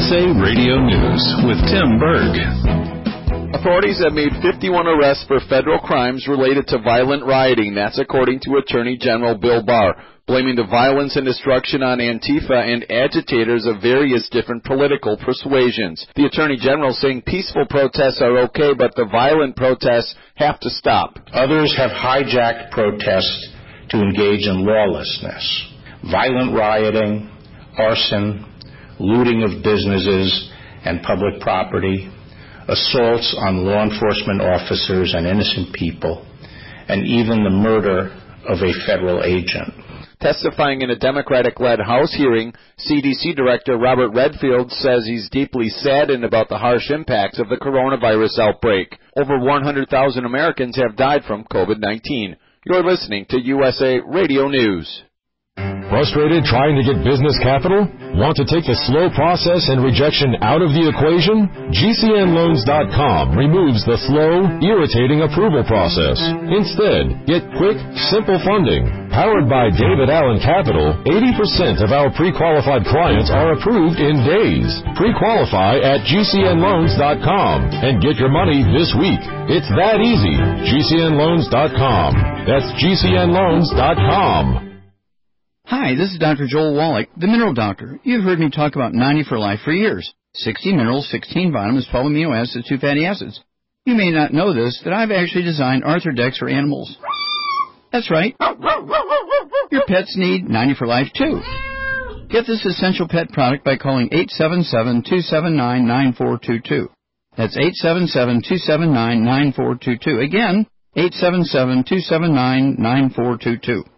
USA Radio News with Tim Berg. Authorities have made 51 arrests for federal crimes related to violent rioting. That's according to Attorney General Bill Barr, blaming the violence and destruction on Antifa and agitators of various different political persuasions. The Attorney General saying peaceful protests are okay, but the violent protests have to stop. Others have hijacked protests to engage in lawlessness. Violent rioting, arson, looting of businesses and public property, assaults on law enforcement officers and innocent people, and even the murder of a federal agent. Testifying in a Democratic-led House hearing, CDC Director Robert Redfield says he's deeply saddened about the harsh impacts of the coronavirus outbreak. Over 100,000 Americans have died from COVID-19. You're listening to USA Radio News. Frustrated trying to get business capital? Want to take the slow process and rejection out of the equation? GCNLoans.com removes the slow, irritating approval process. Instead, get quick, simple funding. Powered by David Allen Capital, 80% of our pre-qualified clients are approved in days. Pre-qualify at GCNLoans.com and get your money this week. It's that easy. GCNLoans.com. That's GCNLoans.com. Hi, this is Dr. Joel Wallach, the Mineral Doctor. You've heard me talk about 90 for Life for years. 60 minerals, 16 vitamins, 12 amino acids, 2 fatty acids. You may not know this, that I've actually designed Arthrodex for animals. That's right. Your pets need 90 for Life, too. Get this essential pet product by calling 877-279-9422. That's 877-279-9422. Again, 877-279-9422.